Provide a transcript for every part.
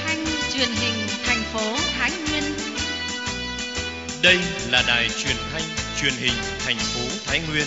thanh truyền hình thành phố Thái Nguyên. Đây là đài truyền thanh truyền hình thành phố Thái Nguyên.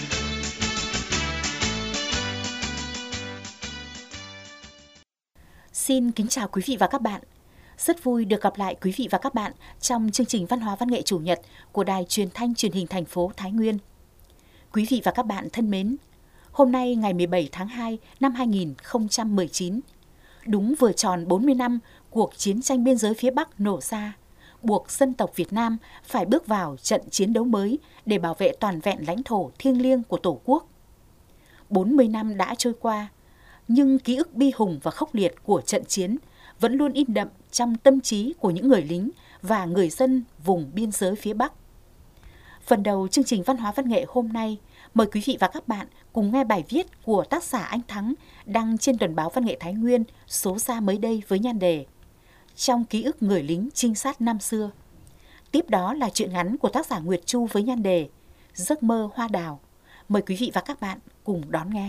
Xin kính chào quý vị và các bạn. Rất vui được gặp lại quý vị và các bạn trong chương trình Văn hóa Văn nghệ Chủ nhật của đài truyền thanh truyền hình thành phố Thái Nguyên. Quý vị và các bạn thân mến, hôm nay ngày 17 tháng 2 năm 2019, đúng vừa tròn 40 năm cuộc chiến tranh biên giới phía Bắc nổ ra, buộc dân tộc Việt Nam phải bước vào trận chiến đấu mới để bảo vệ toàn vẹn lãnh thổ thiêng liêng của Tổ quốc. 40 năm đã trôi qua, nhưng ký ức bi hùng và khốc liệt của trận chiến vẫn luôn in đậm trong tâm trí của những người lính và người dân vùng biên giới phía Bắc. Phần đầu chương trình Văn hóa Văn nghệ hôm nay, mời quý vị và các bạn cùng nghe bài viết của tác giả Anh Thắng đăng trên tuần báo Văn nghệ Thái Nguyên số ra mới đây với nhan đề Trong ký ức người lính trinh sát năm xưa. Tiếp đó là truyện ngắn của tác giả Nguyệt Chu với nhan đề Giấc mơ hoa đào. Mời quý vị và các bạn cùng đón nghe.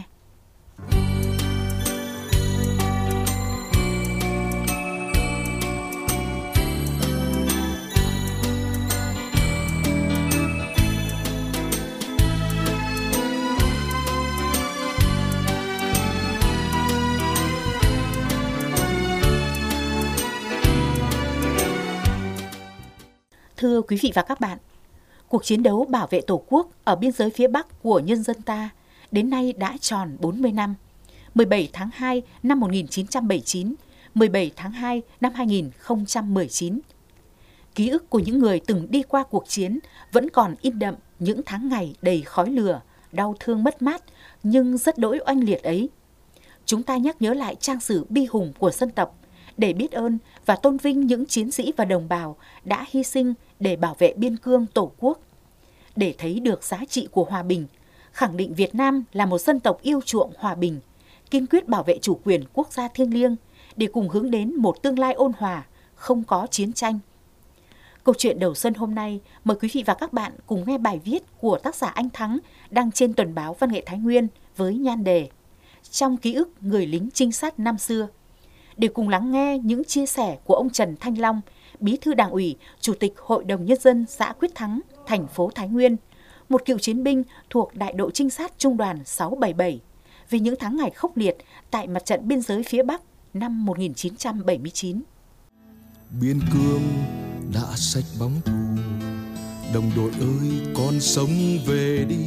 Thưa quý vị và các bạn, cuộc chiến đấu bảo vệ Tổ quốc ở biên giới phía Bắc của nhân dân ta đến nay đã tròn 40 năm, 17 tháng 2 năm 1979, 17 tháng 2 năm 2019. Ký ức của những người từng đi qua cuộc chiến vẫn còn in đậm những tháng ngày đầy khói lửa, đau thương mất mát nhưng rất đỗi oanh liệt ấy. Chúng ta nhắc nhớ lại trang sử bi hùng của dân tộc để biết ơn và tôn vinh những chiến sĩ và đồng bào đã hy sinh để bảo vệ biên cương Tổ quốc. Để thấy được giá trị của hòa bình, khẳng định Việt Nam là một dân tộc yêu chuộng hòa bình, kiên quyết bảo vệ chủ quyền quốc gia thiêng liêng để cùng hướng đến một tương lai ôn hòa, không có chiến tranh. Câu chuyện đầu xuân hôm nay, mời quý vị và các bạn cùng nghe bài viết của tác giả Anh Thắng đăng trên tuần báo Văn nghệ Thái Nguyên với nhan đề Trong ký ức người lính trinh sát năm xưa. Để cùng lắng nghe những chia sẻ của ông Trần Thanh Long, Bí thư Đảng ủy, Chủ tịch Hội đồng Nhân dân xã Quyết Thắng, thành phố Thái Nguyên, một cựu chiến binh thuộc đại đội trinh sát Trung đoàn 677, về những tháng ngày khốc liệt tại mặt trận biên giới phía Bắc năm 1979. Biên cương đã xách bóng thù, đồng đội ơi con sống về đi.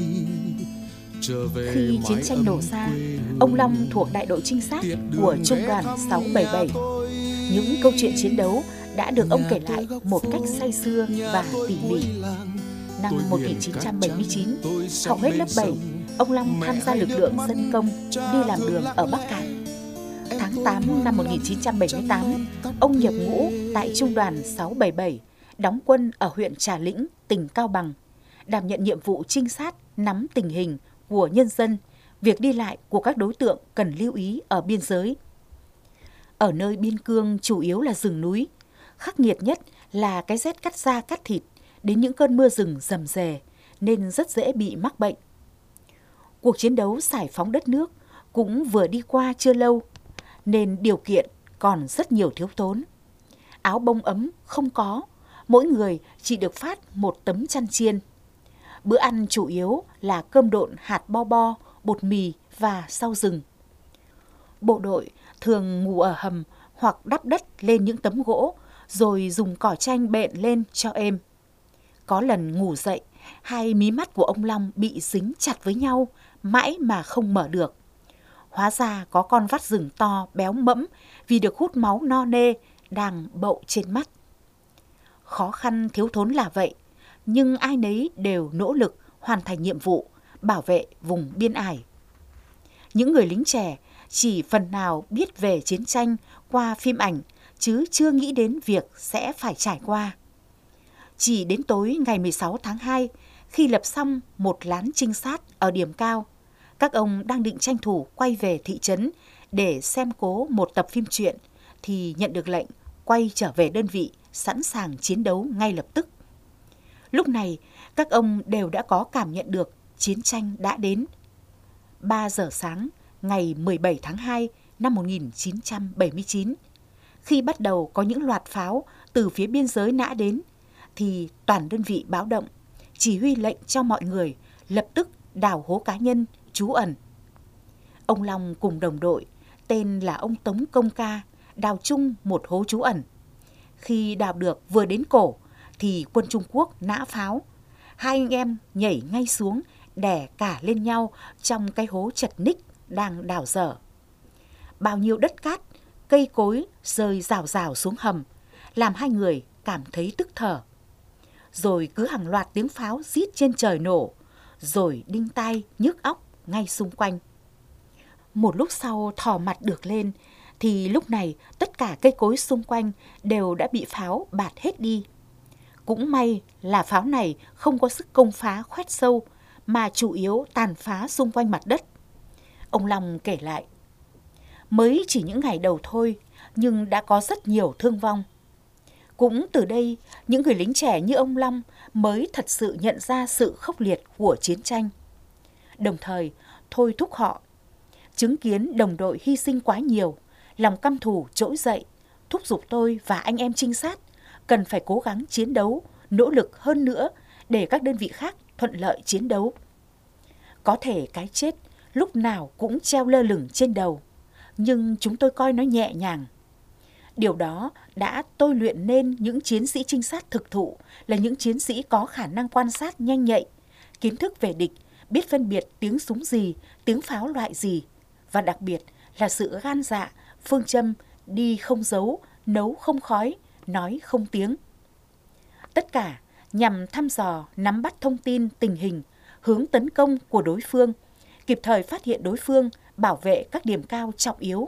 Khi chiến tranh nổ ra, ông Long thuộc đại đội trinh sát của Trung đoàn 677. Những câu chuyện chiến đấu đã được ông kể lại một cách say sưa và tỉ mỉ. Năm 1979, học hết lớp 7, ông Long tham gia lực lượng dân công đi làm đường ở Bắc Cạn. Tháng 8 năm 1978, ông nhập ngũ tại Trung đoàn 677, đóng quân ở huyện Trà Lĩnh, tỉnh Cao Bằng, đảm nhận nhiệm vụ trinh sát nắm tình hình của nhân dân, việc đi lại của các đối tượng cần lưu ý ở biên giới. Ở nơi biên cương chủ yếu là rừng núi, khắc nghiệt nhất là cái rét cắt da cắt thịt, đến những cơn mưa rừng rầm rề nên rất dễ bị mắc bệnh. Cuộc chiến đấu giải phóng đất nước cũng vừa đi qua chưa lâu, nên điều kiện còn rất nhiều thiếu thốn. Áo bông ấm không có, mỗi người chỉ được phát một tấm chăn chiên. Bữa ăn chủ yếu là cơm độn hạt bo bo, bột mì và rau rừng. Bộ đội thường ngủ ở hầm hoặc đắp đất lên những tấm gỗ, rồi dùng cỏ tranh bện lên cho êm. Có lần ngủ dậy, hai mí mắt của ông Long bị dính chặt với nhau, mãi mà không mở được. Hóa ra có con vắt rừng to, béo mẫm vì được hút máu no nê, đang bậu trên mắt. Khó khăn thiếu thốn là vậy, nhưng ai nấy đều nỗ lực hoàn thành nhiệm vụ, bảo vệ vùng biên ải. Những người lính trẻ chỉ phần nào biết về chiến tranh qua phim ảnh, chứ chưa nghĩ đến việc sẽ phải trải qua. Chỉ đến tối ngày 16 tháng 2, khi lập xong một lán trinh sát ở điểm cao, các ông đang định tranh thủ quay về thị trấn để xem cố một tập phim truyện, thì nhận được lệnh quay trở về đơn vị, sẵn sàng chiến đấu ngay lập tức. Lúc này, các ông đều đã có cảm nhận được chiến tranh đã đến. 3 giờ sáng, ngày 17 tháng 2 năm 1979, Khi bắt đầu có những loạt pháo từ phía biên giới nã đến, thì toàn đơn vị báo động, chỉ huy lệnh cho mọi người lập tức đào hố cá nhân, trú ẩn. Ông Long cùng đồng đội, tên là ông Tống Công Ca, đào chung một hố trú ẩn. Khi đào được vừa đến cổ, thì quân Trung Quốc nã pháo. Hai anh em nhảy ngay xuống, đè cả lên nhau trong cái hố chật ních đang đào dở. Bao nhiêu đất cát, cây cối rơi rào rào xuống hầm, làm hai người cảm thấy tức thở. Rồi cứ hàng loạt tiếng pháo rít trên trời nổ, rồi đinh tai nhức óc ngay xung quanh. Một lúc sau thò mặt được lên, thì lúc này tất cả cây cối xung quanh đều đã bị pháo bạt hết đi. Cũng may là pháo này không có sức công phá khoét sâu, mà chủ yếu tàn phá xung quanh mặt đất. Ông Long kể lại, mới chỉ những ngày đầu thôi, nhưng đã có rất nhiều thương vong. Cũng từ đây, những người lính trẻ như ông Long mới thật sự nhận ra sự khốc liệt của chiến tranh. Đồng thời, thôi thúc họ. Chứng kiến đồng đội hy sinh quá nhiều, lòng căm thù trỗi dậy, thúc giục tôi và anh em trinh sát cần phải cố gắng chiến đấu, nỗ lực hơn nữa để các đơn vị khác thuận lợi chiến đấu. Có thể cái chết lúc nào cũng treo lơ lửng trên đầu, nhưng chúng tôi coi nó nhẹ nhàng. Điều đó đã tôi luyện nên những chiến sĩ trinh sát thực thụ là những chiến sĩ có khả năng quan sát nhanh nhạy, kiến thức về địch, biết phân biệt tiếng súng gì, tiếng pháo loại gì, và đặc biệt là sự gan dạ, phương châm đi không dấu, nấu không khói, nói không tiếng. Tất cả nhằm thăm dò, nắm bắt thông tin, tình hình, hướng tấn công của đối phương, kịp thời phát hiện đối phương, bảo vệ các điểm cao trọng yếu,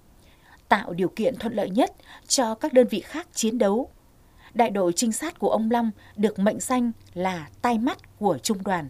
tạo điều kiện thuận lợi nhất cho các đơn vị khác chiến đấu. Đại đội trinh sát của ông Long được mệnh danh là tai mắt của trung đoàn.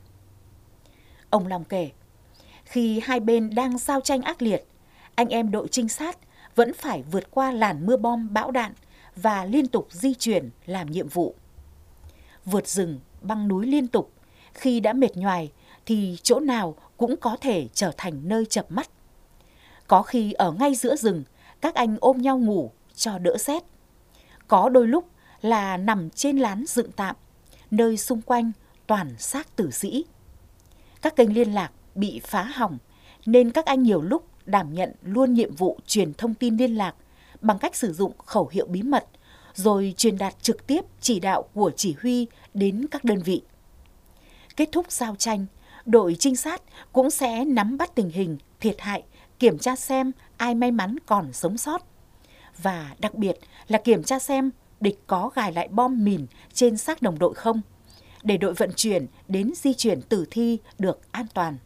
Ông Long kể, khi hai bên đang giao tranh ác liệt, anh em đội trinh sát vẫn phải vượt qua làn mưa bom bão đạn và liên tục di chuyển làm nhiệm vụ. Vượt rừng, băng núi liên tục, khi đã mệt nhoài thì chỗ nào cũng có thể trở thành nơi chợp mắt. Có khi ở ngay giữa rừng, các anh ôm nhau ngủ cho đỡ rét. Có đôi lúc là nằm trên lán dựng tạm, nơi xung quanh toàn xác tử sĩ. Các kênh liên lạc bị phá hỏng, nên các anh nhiều lúc đảm nhận luôn nhiệm vụ truyền thông tin liên lạc bằng cách sử dụng khẩu hiệu bí mật, rồi truyền đạt trực tiếp chỉ đạo của chỉ huy đến các đơn vị. Kết thúc giao tranh, đội trinh sát cũng sẽ nắm bắt tình hình, thiệt hại, kiểm tra xem ai may mắn còn sống sót. Và đặc biệt là kiểm tra xem địch có gài lại bom mìn trên xác đồng đội không, để đội vận chuyển đến di chuyển tử thi được an toàn.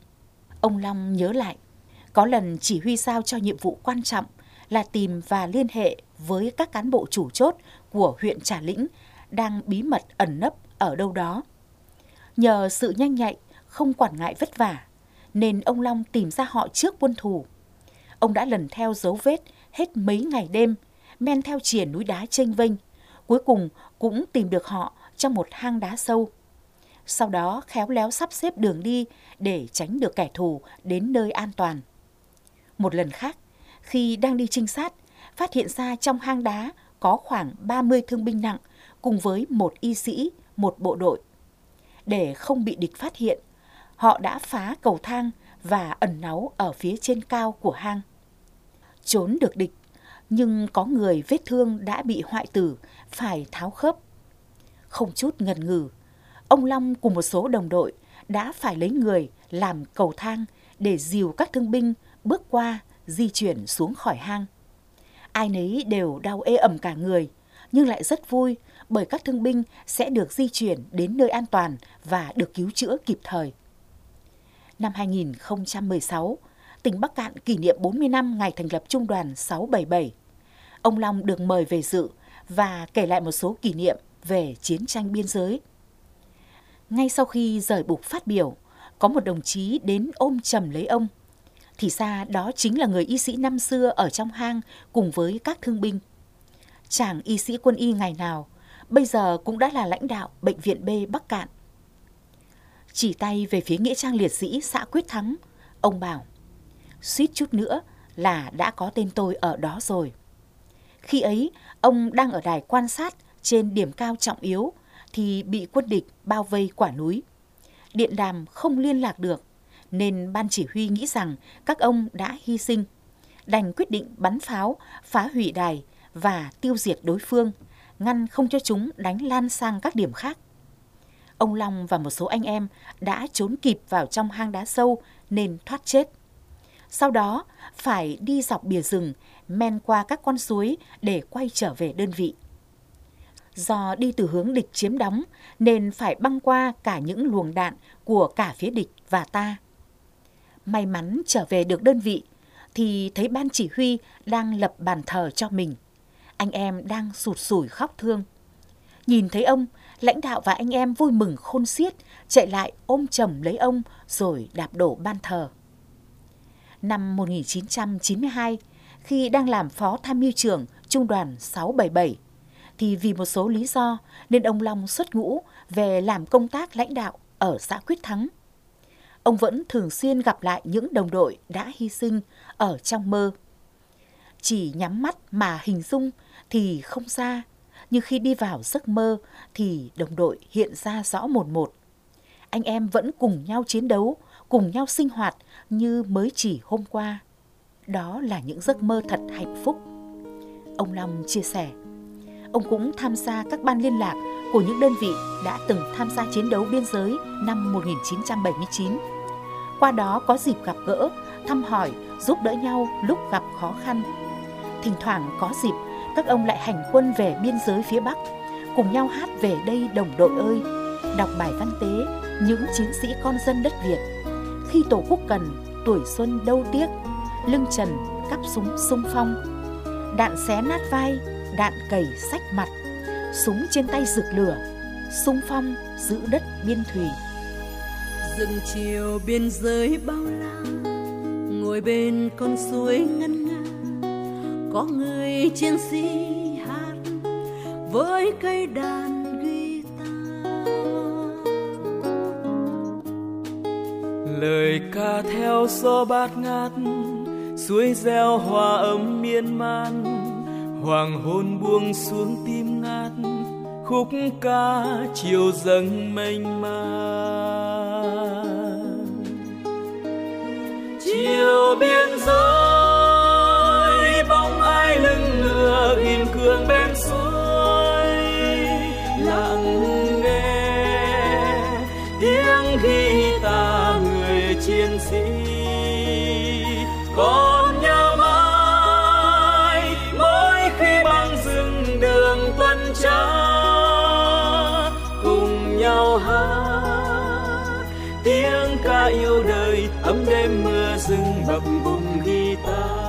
Ông Long nhớ lại, có lần chỉ huy giao cho nhiệm vụ quan trọng là tìm và liên hệ với các cán bộ chủ chốt của huyện Trà Lĩnh đang bí mật ẩn nấp ở đâu đó. Nhờ sự nhanh nhạy, không quản ngại vất vả, nên ông Long tìm ra họ trước quân thù. Ông đã lần theo dấu vết hết mấy ngày đêm, men theo chìa núi đá chênh vênh, cuối cùng cũng tìm được họ trong một hang đá sâu. Sau đó khéo léo sắp xếp đường đi để tránh được kẻ thù đến nơi an toàn. Một lần khác, khi đang đi trinh sát, phát hiện ra trong hang đá có khoảng 30 thương binh nặng cùng với một y sĩ, một bộ đội. Để không bị địch phát hiện, họ đã phá cầu thang và ẩn náu ở phía trên cao của hang. Trốn được địch, nhưng có người vết thương đã bị hoại tử, phải tháo khớp. Không chút ngần ngừ, ông Long cùng một số đồng đội đã phải lấy người làm cầu thang để dìu các thương binh bước qua, di chuyển xuống khỏi hang. Ai nấy đều đau ê ẩm cả người, nhưng lại rất vui bởi các thương binh sẽ được di chuyển đến nơi an toàn và được cứu chữa kịp thời. Năm 2016, tỉnh Bắc Cạn kỷ niệm 40 năm ngày thành lập Trung đoàn 677. Ông Long được mời về dự và kể lại một số kỷ niệm về chiến tranh biên giới. Ngay sau khi rời bục phát biểu, có một đồng chí đến ôm chầm lấy ông. Thì ra đó chính là người y sĩ năm xưa ở trong hang cùng với các thương binh. Chàng y sĩ quân y ngày nào, bây giờ cũng đã là lãnh đạo Bệnh viện B Bắc Cạn. Chỉ tay về phía nghĩa trang liệt sĩ xã Quyết Thắng, ông bảo, suýt chút nữa là đã có tên tôi ở đó rồi. Khi ấy, ông đang ở đài quan sát trên điểm cao trọng yếu thì bị quân địch bao vây quả núi. Điện đàm không liên lạc được, nên ban chỉ huy nghĩ rằng các ông đã hy sinh, đành quyết định bắn pháo, phá hủy đài và tiêu diệt đối phương, ngăn không cho chúng đánh lan sang các điểm khác. Ông Long và một số anh em đã trốn kịp vào trong hang đá sâu nên thoát chết. Sau đó phải đi dọc bìa rừng, men qua các con suối để quay trở về đơn vị. Do đi từ hướng địch chiếm đóng nên phải băng qua cả những luồng đạn của cả phía địch và ta. May mắn trở về được đơn vị thì thấy ban chỉ huy đang lập bàn thờ cho mình. Anh em đang sụt sùi khóc thương. Nhìn thấy ông, lãnh đạo và anh em vui mừng khôn xiết, chạy lại ôm chầm lấy ông rồi đạp đổ ban thờ. Năm 1992, khi đang làm phó tham mưu trưởng Trung đoàn 677, thì vì một số lý do nên ông Long xuất ngũ về làm công tác lãnh đạo ở xã Quyết Thắng. Ông vẫn thường xuyên gặp lại những đồng đội đã hy sinh ở trong mơ. Chỉ nhắm mắt mà hình dung thì không xa, nhưng khi đi vào giấc mơ thì đồng đội hiện ra rõ một một. Anh em vẫn cùng nhau chiến đấu, cùng nhau sinh hoạt như mới chỉ hôm qua. Đó là những giấc mơ thật hạnh phúc. Ông Long chia sẻ. Ông cũng tham gia các ban liên lạc của những đơn vị đã từng tham gia chiến đấu biên giới năm 1979. Qua đó có dịp gặp gỡ, thăm hỏi, giúp đỡ nhau lúc gặp khó khăn. Thỉnh thoảng có dịp, các ông lại hành quân về biên giới phía Bắc, cùng nhau hát Về đây đồng đội ơi, đọc bài văn tế những chiến sĩ con dân đất Việt. Khi Tổ quốc cần, tuổi xuân đâu tiếc, lưng trần cắp súng xung phong. Đạn xé nát vai, đạn cày xách mặt, súng trên tay rực lửa, xung phong giữ đất biên thùy. Rừng chiều biên giới bao la, ngồi bên con suối ngân nga, có người chiến sĩ hát với cây đàn guitar. Lời ca theo gió bát ngát, suối reo hòa ấm miên man, hoàng hôn buông xuống tim ngát, khúc ca chiều dâng mênh mang. Chiều biên giới bóng ai lưng ngựa ghim cương bên suối, lặng nghe tiếng guitar người chiến sĩ còn nhau mãi mỗi khi băng rừng đường tuần tra, cùng nhau hát tiếng ca yêu đời ấm đêm mưa rừng bập bùng guitar.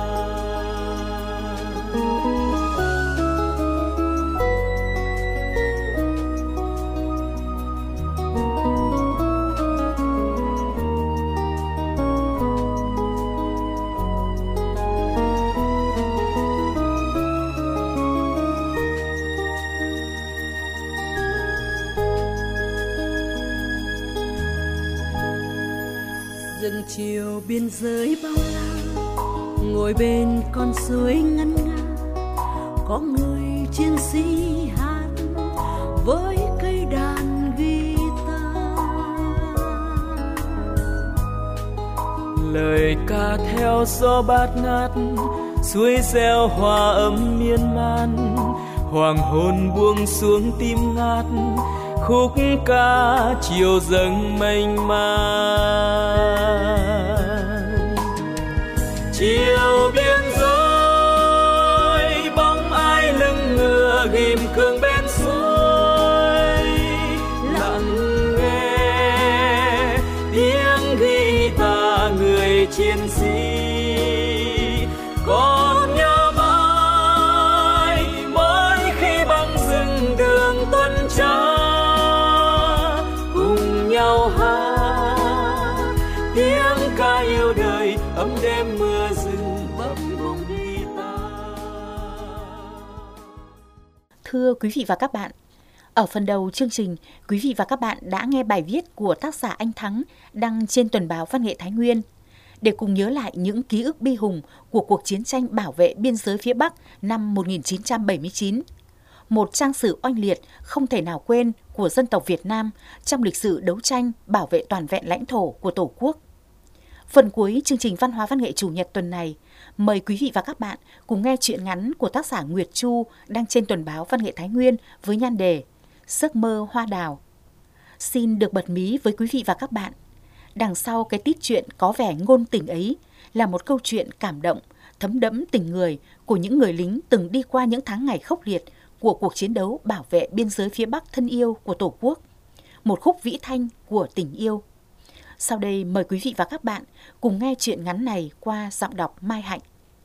Rừng chiều biên giới bao la, ngồi bên con suối ngân nga, có người chiến sĩ hát với cây đàn guitar. Lời ca theo gió bát ngát, suối reo hòa ấm miên man, hoàng hôn buông xuống tim ngát, khúc ca chiều dâng mênh mang. Chiều biên giới bóng ai lưng ngựa ghim cương bên suối, lặng nghe tiếng guitar người chiến sĩ còn nhớ mãi mỗi khi băng rừng đường tuần tra, cùng nhau hát tiếng ca yêu đời ấm đêm mưa rừng bập bùng guitar. Thưa quý vị và các bạn, ở phần đầu chương trình, quý vị và các bạn đã nghe bài viết của tác giả Anh Thắng đăng trên tuần báo Văn nghệ Thái Nguyên. để cùng nhớ lại những ký ức bi hùng của cuộc chiến tranh bảo vệ biên giới phía Bắc năm 1979. Một trang sử oanh liệt không thể nào quên của dân tộc Việt Nam trong lịch sử đấu tranh bảo vệ toàn vẹn lãnh thổ của Tổ quốc. Phần cuối chương trình Văn hóa Văn nghệ Chủ nhật tuần này, mời quý vị và các bạn cùng nghe truyện ngắn của tác giả Nguyệt Chu đăng trên tuần báo Văn nghệ Thái Nguyên với nhan đề Giấc mơ hoa đào. Xin được bật mí với quý vị và các bạn, đằng sau cái tít chuyện có vẻ ngôn tình ấy là một câu chuyện cảm động, thấm đẫm tình người của những người lính từng đi qua những tháng ngày khốc liệt của cuộc chiến đấu bảo vệ biên giới phía Bắc thân yêu của Tổ quốc, một khúc vĩ thanh của tình yêu. Sau đây mời quý vị và các bạn cùng nghe truyện ngắn này qua giọng đọc Mai Hạnh.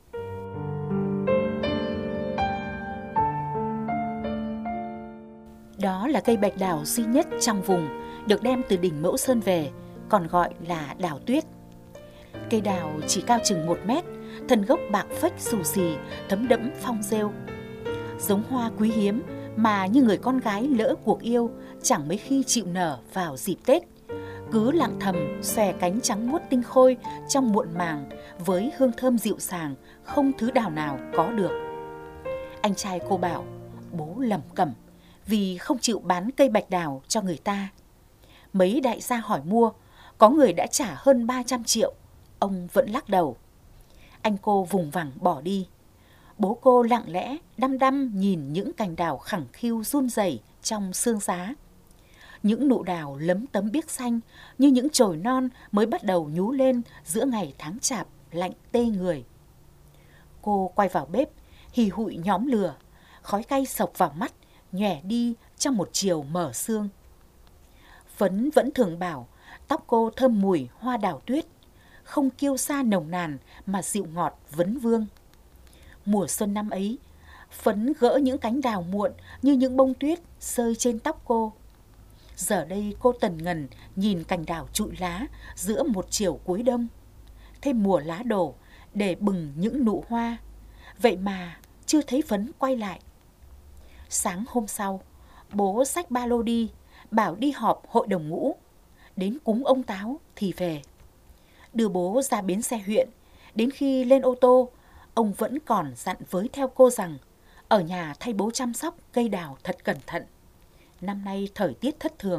Đó là cây bạch đào duy nhất trong vùng, được đem từ đỉnh Mẫu Sơn về, còn gọi là đào tuyết. Cây đào chỉ cao chừng 1 mét, thân gốc bạc phách xù xì, thấm đẫm phong rêu. Giống hoa quý hiếm mà như người con gái lỡ cuộc yêu chẳng mấy khi chịu nở vào dịp Tết. Cứ lặng thầm xòe cánh trắng muốt tinh khôi trong muộn màng với hương thơm dịu sàng không thứ đào nào có được. Anh trai cô bảo bố lẩm cẩm vì không chịu bán cây bạch đào cho người ta. Mấy đại gia hỏi mua, có người đã trả hơn 300 triệu, ông vẫn lắc đầu. Anh cô vùng vằng bỏ đi. Bố cô lặng lẽ đăm đăm nhìn những cành đào khẳng khiu run rẩy trong sương giá. Những nụ đào lấm tấm biếc xanh như những chồi non mới bắt đầu nhú lên giữa ngày tháng chạp lạnh tê người. Cô quay vào bếp, hì hụi nhóm lửa, khói cay sộc vào mắt, nhòe đi trong một chiều mở sương. Phấn vẫn thường bảo tóc cô thơm mùi hoa đào tuyết, không kiêu sa nồng nàn mà dịu ngọt vấn vương. Mùa xuân năm ấy, Phấn gỡ những cánh đào muộn như những bông tuyết rơi trên tóc cô. Giờ đây cô tần ngần nhìn cành đào trụi lá giữa một chiều cuối đông. Thêm mùa lá đổ để bừng những nụ hoa, vậy mà chưa thấy Phấn quay lại. Sáng hôm sau, bố xách ba lô đi, bảo đi họp hội đồng ngũ. Đến cúng ông Táo thì về. Đưa bố ra bến xe huyện, đến khi lên ô tô, ông vẫn còn dặn với theo cô rằng ở nhà thay bố chăm sóc cây đào thật cẩn thận. Năm nay thời tiết thất thường.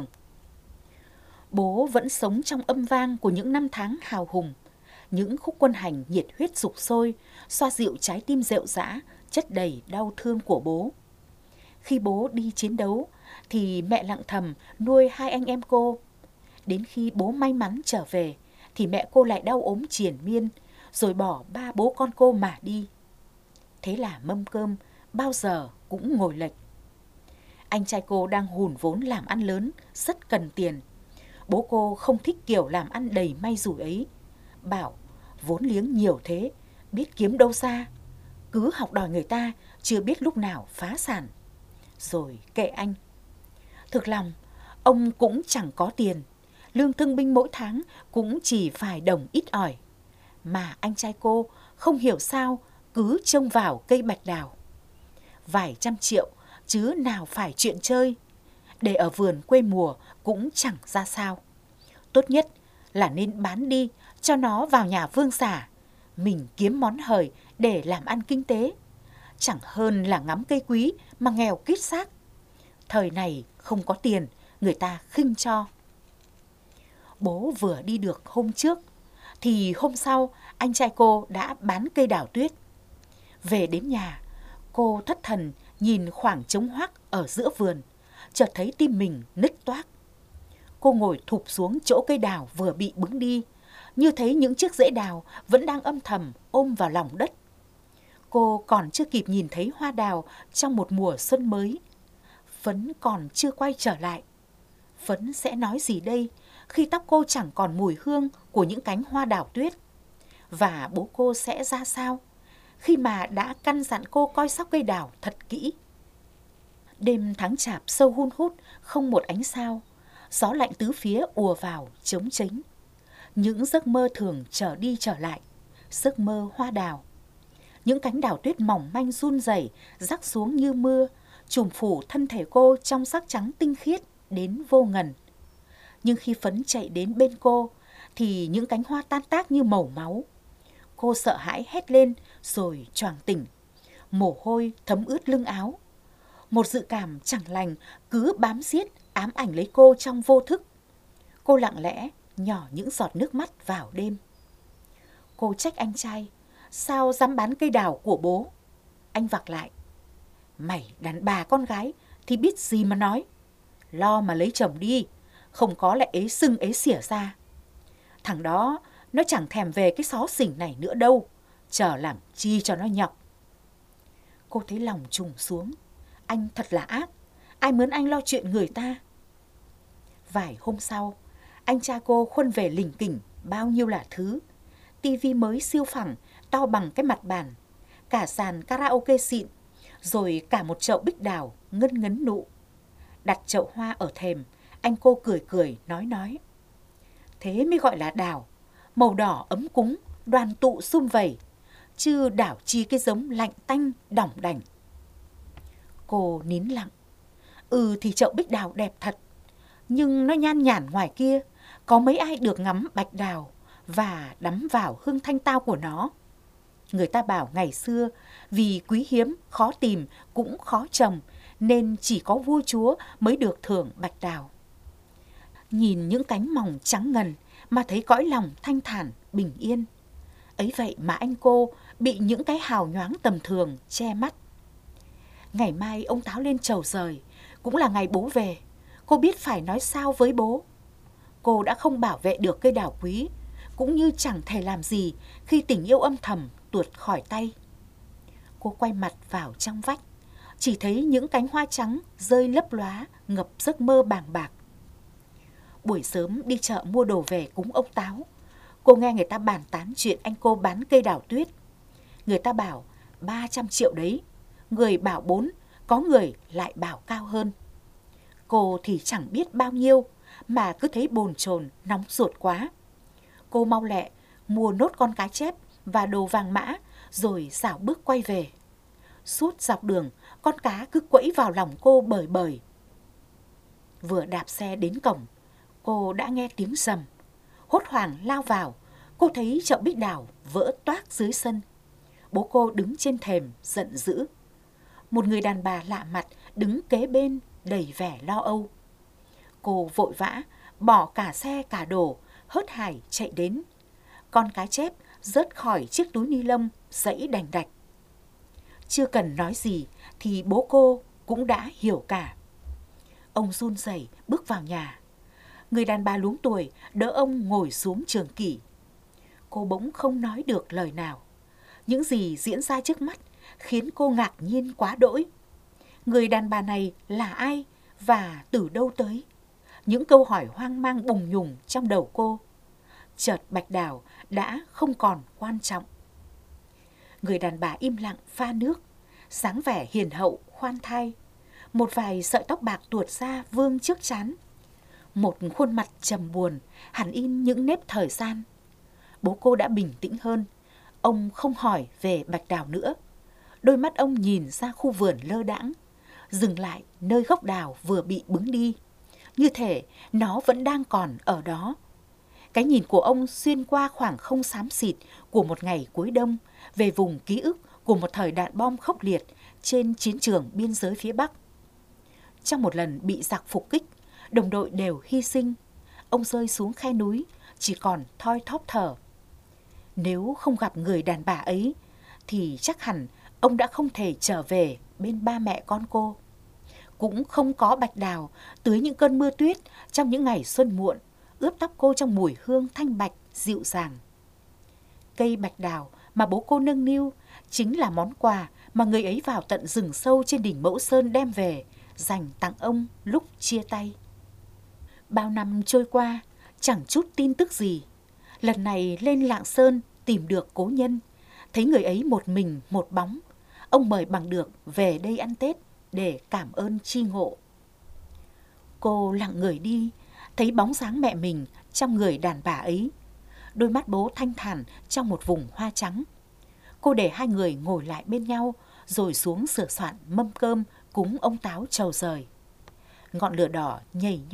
Bố vẫn sống trong âm vang của những năm tháng hào hùng, những khúc quân hành nhiệt huyết sục sôi, xoa dịu trái tim rệu rã, chất đầy đau thương của bố. Khi bố đi chiến đấu thì mẹ lặng thầm nuôi 2 anh em cô. Đến khi bố may mắn trở về thì mẹ cô lại đau ốm triền miên, rồi bỏ 3 bố con cô mà đi. Thế là mâm cơm bao giờ cũng ngồi lệch. Anh trai cô đang hùn vốn làm ăn lớn, rất cần tiền. Bố cô không thích kiểu làm ăn đầy may rủi ấy. Bảo vốn liếng nhiều thế, biết kiếm đâu ra. Cứ học đòi người ta, chưa biết lúc nào phá sản. Rồi kệ anh. Thực lòng, ông cũng chẳng có tiền. Lương thương binh mỗi tháng cũng chỉ vài đồng ít ỏi. Mà anh trai cô không hiểu sao cứ trông vào cây bạch đào. Vài trăm triệu chứ nào phải chuyện chơi. Để ở vườn quê mùa cũng chẳng ra sao. Tốt nhất là nên bán đi cho nó vào nhà vương giả. Mình kiếm món hời để làm ăn kinh tế. Chẳng hơn là ngắm cây quý mà nghèo kít xác. Thời này không có tiền, người ta khinh cho. Bố vừa đi được hôm trước thì hôm sau anh trai cô đã bán cây đào tuyết. Về đến nhà, cô thất thần nhìn khoảng trống hoác ở giữa vườn, chợt thấy tim mình nứt toác. Cô ngồi thụp xuống chỗ cây đào vừa bị bứng đi, như thấy những chiếc rễ đào vẫn đang âm thầm ôm vào lòng đất. Cô còn chưa kịp nhìn thấy hoa đào trong một mùa xuân mới. Phấn còn chưa quay trở lại. Phấn sẽ nói gì đây khi tóc cô chẳng còn mùi hương của những cánh hoa đào tuyết? Và bố cô sẽ ra sao khi mà đã căn dặn cô coi sóc cây đào thật kỹ? Đêm tháng chạp sâu hun hút, không một ánh sao. Gió lạnh tứ phía ùa vào trống chếnh. Những giấc mơ thường trở đi trở lại. Giấc mơ hoa đào. Những cánh đào tuyết mỏng manh run rẩy rắc xuống như mưa, trùm phủ thân thể cô trong sắc trắng tinh khiết đến vô ngần. Nhưng khi Phấn chạy đến bên cô thì những cánh hoa tan tác như màu máu. Cô sợ hãi hét lên rồi choàng tỉnh. Mồ hôi thấm ướt lưng áo. Một dự cảm chẳng lành cứ bám giết ám ảnh lấy cô trong vô thức. Cô lặng lẽ nhỏ những giọt nước mắt vào đêm. Cô trách anh trai, sao dám bán cây đào của bố. Anh vặc lại, mày đàn bà con gái thì biết gì mà nói. Lo mà lấy chồng đi, không có lại ế sưng ế xỉa ra. Thằng đó nó chẳng thèm về cái xó xỉnh này nữa đâu, chờ làm chi cho nó nhọc. Cô thấy lòng trùng xuống. Anh thật là ác, ai mướn anh lo chuyện người ta. Vài hôm sau, anh trai cô khuân về lỉnh kỉnh bao nhiêu là thứ. Tivi mới siêu phẳng, to bằng cái mặt bàn, cả sàn karaoke xịn, rồi cả một chậu bích đào ngân ngấn nụ. Đặt chậu hoa ở thềm, anh cô cười cười nói. Thế mới gọi là đào, màu đỏ ấm cúng, đoàn tụ sum vầy, chứ đảo chi cái giống lạnh tanh đỏng đành. Cô nín lặng. Thì chậu bích đào đẹp thật, nhưng nó nhan nhản ngoài kia, có mấy ai được ngắm bạch đào và đắm vào hương thanh tao của nó. Người ta bảo ngày xưa vì quý hiếm, khó tìm, cũng khó trồng, nên chỉ có vua chúa mới được thưởng bạch đào. Nhìn những cánh mỏng trắng ngần mà thấy cõi lòng thanh thản, bình yên. Ấy vậy mà anh cô bị những cái hào nhoáng tầm thường che mắt. Ngày mai ông Táo lên chầu rời, cũng là ngày bố về. Cô biết phải nói sao với bố. Cô đã không bảo vệ được cây đào quý, cũng như chẳng thể làm gì khi tình yêu âm thầm tuột khỏi tay. Cô quay mặt vào trong vách, chỉ thấy những cánh hoa trắng rơi lấp lóa ngập giấc mơ bàng bạc. Buổi sớm đi chợ mua đồ về cúng ông Táo, cô nghe người ta bàn tán chuyện anh cô bán cây đào tuyết. Người ta bảo 300 triệu đấy, người bảo 4, có người lại bảo cao hơn. Cô thì chẳng biết bao nhiêu, mà cứ thấy bồn chồn nóng ruột quá. Cô mau lẹ mua nốt con cá chép và đồ vàng mã, rồi xảo bước quay về. Suốt dọc đường, con cá cứ quẫy vào lòng cô bời bời. Vừa đạp xe đến cổng, cô đã nghe tiếng rầm. Hốt hoảng lao vào, cô thấy chậu bích đào vỡ toác dưới sân. Bố cô đứng trên thềm giận dữ. Một người đàn bà lạ mặt đứng kế bên đầy vẻ lo âu. Cô vội vã bỏ cả xe cả đồ, hớt hải chạy đến. Con cá chép rớt khỏi chiếc túi ni lông giãy đành đạch. Chưa cần nói gì thì bố cô cũng đã hiểu cả. Ông run rẩy bước vào nhà. Người đàn bà luống tuổi đỡ ông ngồi xuống trường kỷ. Cô bỗng không nói được lời nào. Những gì diễn ra trước mắt khiến cô ngạc nhiên quá đỗi. Người đàn bà này là ai và từ đâu tới? Những câu hỏi hoang mang bùng nhùng trong đầu cô. Chợt bạch đào đã không còn quan trọng. Người đàn bà im lặng pha nước, sáng vẻ hiền hậu khoan thai. Một vài sợi tóc bạc tuột ra vương trước trán. Một khuôn mặt trầm buồn, hẳn in những nếp thời gian. Bố cô đã bình tĩnh hơn. Ông không hỏi về bạch đào nữa. Đôi mắt ông nhìn ra khu vườn lơ đãng, dừng lại nơi gốc đào vừa bị bứng đi. Như thể nó vẫn đang còn ở đó. Cái nhìn của ông xuyên qua khoảng không xám xịt của một ngày cuối đông, về vùng ký ức của một thời đạn bom khốc liệt trên chiến trường biên giới phía Bắc. Trong một lần bị giặc phục kích, đồng đội đều hy sinh. Ông rơi xuống khe núi, chỉ còn thoi thóp thở. Nếu không gặp người đàn bà ấy, thì chắc hẳn ông đã không thể trở về bên ba mẹ con cô. Cũng không có bạch đào tưới những cơn mưa tuyết trong những ngày xuân muộn, ướp tóc cô trong mùi hương thanh bạch dịu dàng. Cây bạch đào mà bố cô nâng niu chính là món quà mà người ấy vào tận rừng sâu trên đỉnh Mẫu Sơn đem về, dành tặng ông lúc chia tay. Bao năm trôi qua, chẳng chút tin tức gì. Lần này lên Lạng Sơn tìm được cố nhân, thấy người ấy một mình một bóng. Ông mời bằng được về đây ăn Tết để cảm ơn tri ngộ. Cô lặng người đi, thấy bóng dáng mẹ mình trong người đàn bà ấy. Đôi mắt bố thanh thản trong một vùng hoa trắng. Cô để hai người ngồi lại bên nhau, rồi xuống sửa soạn mâm cơm cúng ông Táo trầu rời. Ngọn lửa đỏ nhảy nhót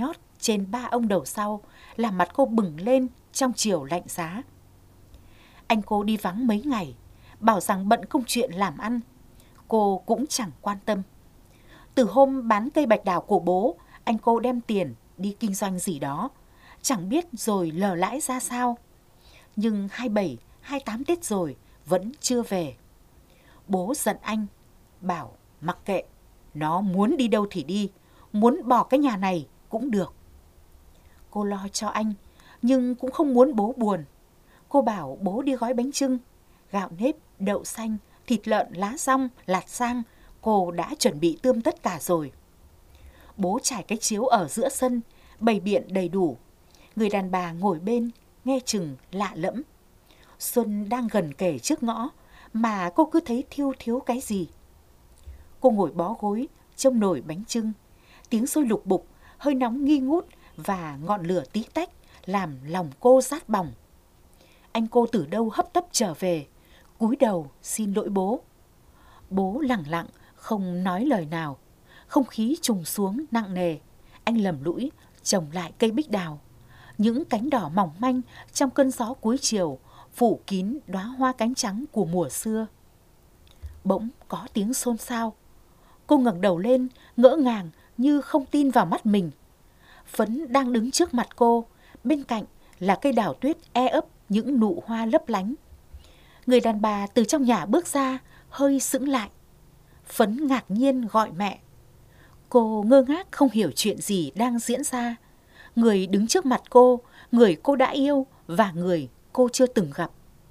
trên 3 ông đầu sau, làm mặt cô bừng lên trong chiều lạnh giá. Anh cô đi vắng mấy ngày, bảo rằng bận công chuyện làm ăn. Cô cũng chẳng quan tâm. Từ hôm bán cây bạch đào của bố, anh cô đem tiền đi kinh doanh gì đó, chẳng biết rồi lờ lãi ra sao. Nhưng 27, 28 Tết rồi vẫn chưa về. Bố giận anh, bảo mặc kệ, nó muốn đi đâu thì đi, muốn bỏ cái nhà này cũng được. Cô lo cho anh, nhưng cũng không muốn bố buồn. Cô bảo bố đi gói bánh chưng, gạo nếp, đậu xanh, thịt lợn, lá dong, lạt rang, cô đã chuẩn bị tươm tất cả rồi. Bố trải cái chiếu ở giữa sân, bày biện đầy đủ. Người đàn bà ngồi bên, nghe chừng lạ lẫm. Xuân đang gần kề trước ngõ, mà cô cứ thấy thiêu thiếu cái gì. Cô ngồi bó gối, trông nồi bánh chưng. Tiếng sôi lục bục, hơi nóng nghi ngút và ngọn lửa tí tách làm lòng cô rát bỏng. Anh cô từ đâu hấp tấp trở về, cúi đầu xin lỗi bố. Bố lặng lặng, không nói lời nào. Không khí trùng xuống nặng nề. Anh lầm lũi trồng lại cây bích đào. Những cánh đỏ mỏng manh trong cơn gió cuối chiều phủ kín đóa hoa cánh trắng của mùa xưa. Bỗng có tiếng xôn xao. Cô ngẩng đầu lên, ngỡ ngàng như không tin vào mắt mình. Phấn đang đứng trước mặt cô, bên cạnh là cây đào tuyết e ấp những nụ hoa lấp lánh. Người đàn bà từ trong nhà bước ra, hơi sững lại. Phấn ngạc nhiên gọi mẹ. Cô ngơ ngác không hiểu chuyện gì đang diễn ra. Người đứng trước mặt cô, người cô đã yêu và người cô chưa từng gặp.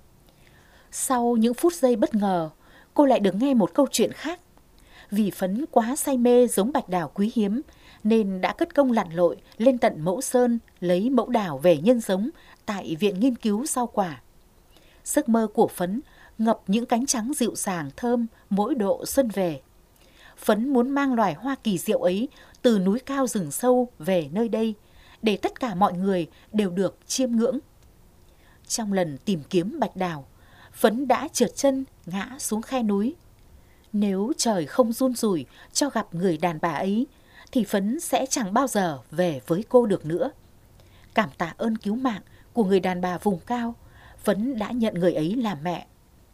Sau những phút giây bất ngờ, cô lại được nghe một câu chuyện khác. Vì Phấn quá say mê giống bạch đào quý hiếm, nên đã cất công lặn lội lên tận Mẫu Sơn lấy mẫu đào về nhân giống tại Viện Nghiên cứu Rau quả. Giấc mơ của Phấn ngập những cánh trắng dịu dàng thơm mỗi độ xuân về. Phấn muốn mang loài hoa kỳ diệu ấy từ núi cao rừng sâu về nơi đây, để tất cả mọi người đều được chiêm ngưỡng. Trong lần tìm kiếm bạch đào, Phấn đã trượt chân ngã xuống khe núi. Nếu trời không giun rủi cho gặp người đàn bà ấy, thì Phấn sẽ chẳng bao giờ về với cô được nữa. Cảm tạ ơn cứu mạng của người đàn bà vùng cao, Phấn đã nhận người ấy làm mẹ.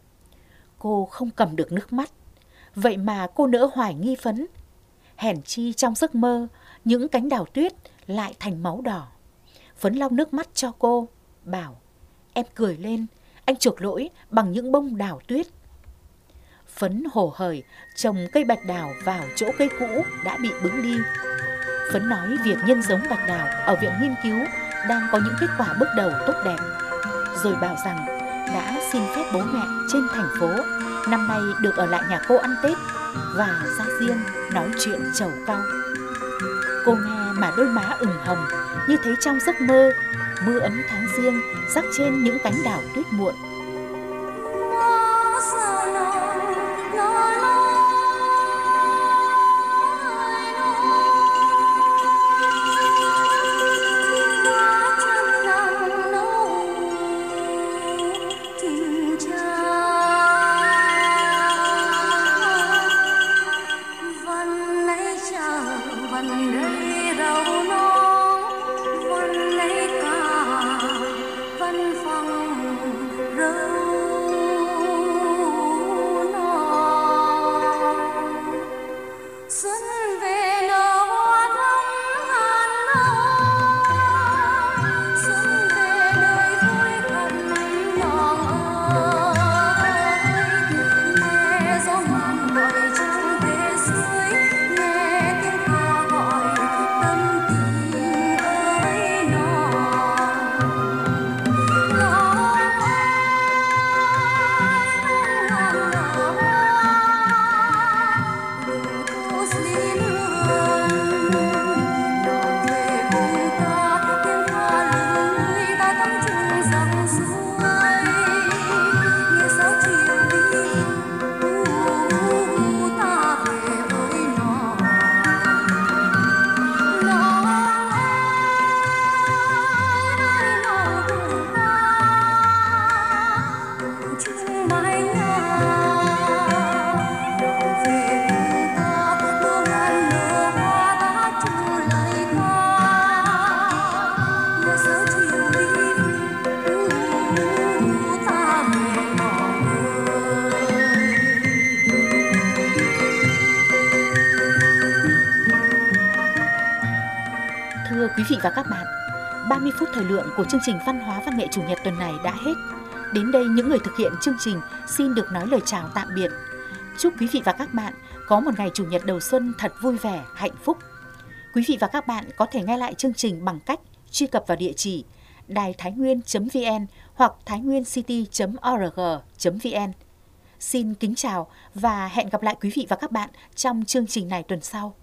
Cô không cầm được nước mắt, vậy mà cô nỡ hoài nghi Phấn. Hèn chi trong giấc mơ, những cánh đào tuyết lại thành máu đỏ. Phấn lau nước mắt cho cô, bảo: em cười lên, anh chuộc lỗi bằng những bông đào tuyết. Phấn hồ hởi trồng cây bạch đào vào chỗ cây cũ đã bị bứng đi. Phấn nói việc nhân giống bạch đào ở Viện Nghiên cứu đang có những kết quả bước đầu tốt đẹp, rồi bảo rằng đã xin phép bố mẹ trên thành phố năm nay được ở lại nhà cô ăn Tết và ra riêng nói chuyện trầu cau. Cô nghe mà đôi má ửng hồng như thấy trong giấc mơ, mưa ấm tháng riêng rắc trên những cánh đào tuyết muộn. Quý vị và các bạn, 30 phút thời lượng của chương trình Văn hóa Văn nghệ Chủ nhật tuần này đã hết. Đến đây những người thực hiện chương trình xin được nói lời chào tạm biệt. Chúc quý vị và các bạn có một ngày Chủ nhật đầu xuân thật vui vẻ, hạnh phúc. Quý vị và các bạn có thể nghe lại chương trình bằng cách truy cập vào địa chỉ đài-thái-nguyên.vn hoặc thainguiencity.org.vn. Xin kính chào và hẹn gặp lại quý vị và các bạn trong chương trình này tuần sau.